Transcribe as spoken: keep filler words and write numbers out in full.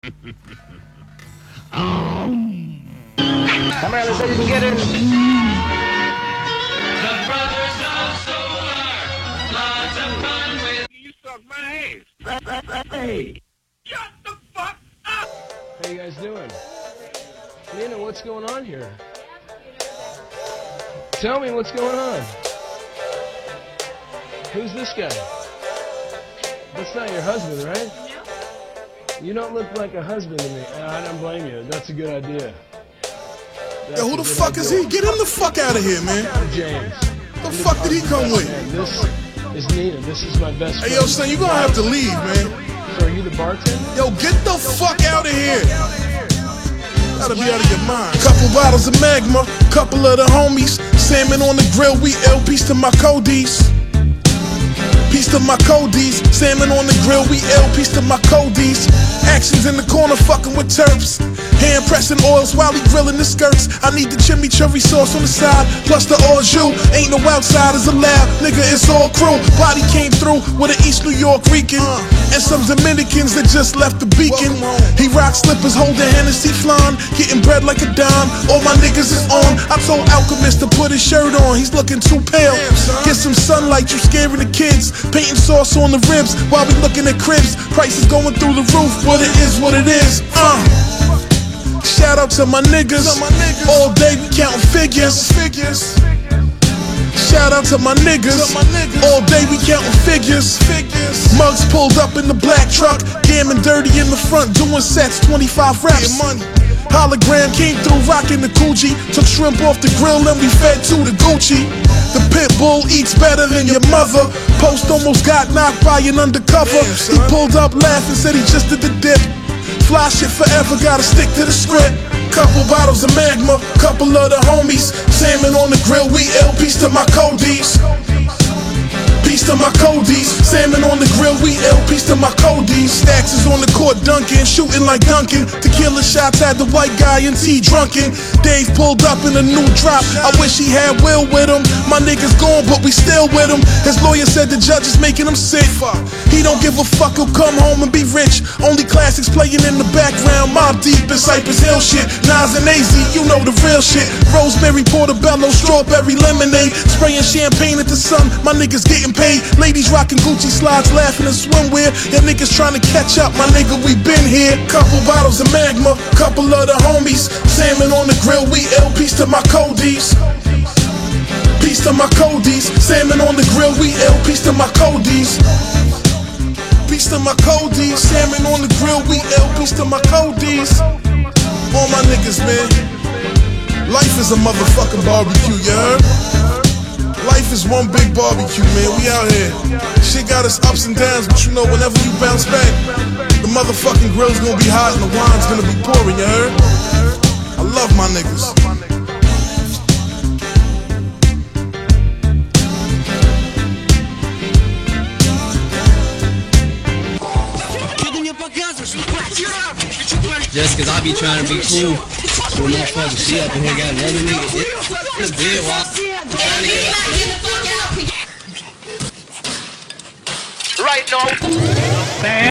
um. Come here, let's see if you can get in. The brothers of Solar, lots of fun with you. Suck my ass. Hey, shut the fuck up. How you guys doing? Nina, what's going on here? Tell me what's going on. Who's this guy? That's not your husband, right? No. You don't look like a husband to me. I don't blame you. That's a good idea. That's Yo, who the fuck idea. is he? Get him the fuck out of here, man. James. The I'm fuck did he come with? Man, this is Nina. This is my best friend. Hey, yo, son, you gonna have to leave, man. So are you the bartender? Yo, get the fuck out of here. Gotta be out of your mind. Couple bottles of Magma, couple of the homies. Salmon on the grill, we L. Peace to my Codies. Peace to my Codies. Salmon on the grill, we L. Peace to my Codies. Actions in the corner, fucking with terps. Hand pressing oils while he grilling the skirts. I need the chimichurri sauce on the side, plus the au jus. Ain't no outsiders allowed, nigga, it's all crew. Body came through with an East New York Rican and some Dominicans that just left the beacon. He rock slippers, holding Hennessy flan, getting bread like a dime. All my niggas is on. I told Alchemist to put his shirt on, he's looking too pale. Get some sunlight, you scaring the kids. Painting sauce on the ribs while we looking at cribs. Prices going through the roof, but it is what it is. Uh. Shout out to my niggas. All day we counting figures. Shout out to my niggas. All day we counting figures. Mugs pulled up in the black truck, gammon dirty in the front, doing sets, twenty-five reps. Hologram came through rocking the Coogi. Took shrimp off the grill and we fed to the Gucci. The pit bull eats better than your mother. Post almost got knocked by an undercover. He pulled up laughing, said he just did the dip. Fly shit forever, gotta stick to the script. Couple bottles of Magma, couple of the homies. Salmon on the grill, we L. Peace to my Codies. Peace to my Codies. Salmon on the grill, we L. Peace to my Codies. Stacks is on the court dunking, shooting like Duncan. Tequila shots had the white guy and T drunken. Dave pulled up in a new drop. I wish he had Will with him. My niggas gone, but we still with him. His lawyer said the judge is making him sick. He don't give a fuck, he'll come home and be rich. Only classics playing in the background. Mob Deep and Cypress Hill shit. Nas and A Z, you know the real shit. Rosemary, Portobello, strawberry lemonade. Spraying champagne at the sun, my niggas getting paid. Ladies rocking Gucci slides, laughing in swimwear. Yeah, niggas trying to catch up, my nigga, we been here. Couple bottles of Magma, couple of the homies. Salmon on the grill, we L. Peace to my Codies. Peace to my Codies. Salmon on the grill, we L. Peace to my Codies. Peace to my Codies. Salmon on the grill, we L. Peace to my Codies. All my niggas, man. Life is a motherfucking barbecue, you heard? Life is one big barbecue, man. We out here. Shit got us ups and downs, but you know, whenever you bounce back, the motherfucking grill's gonna be hot and the wine's gonna be pouring, you heard? I love my niggas. Just cause I be trying to be cool, so motherfucker, she up in here got another nigga. It's big, while I'm trying to get up. Right now.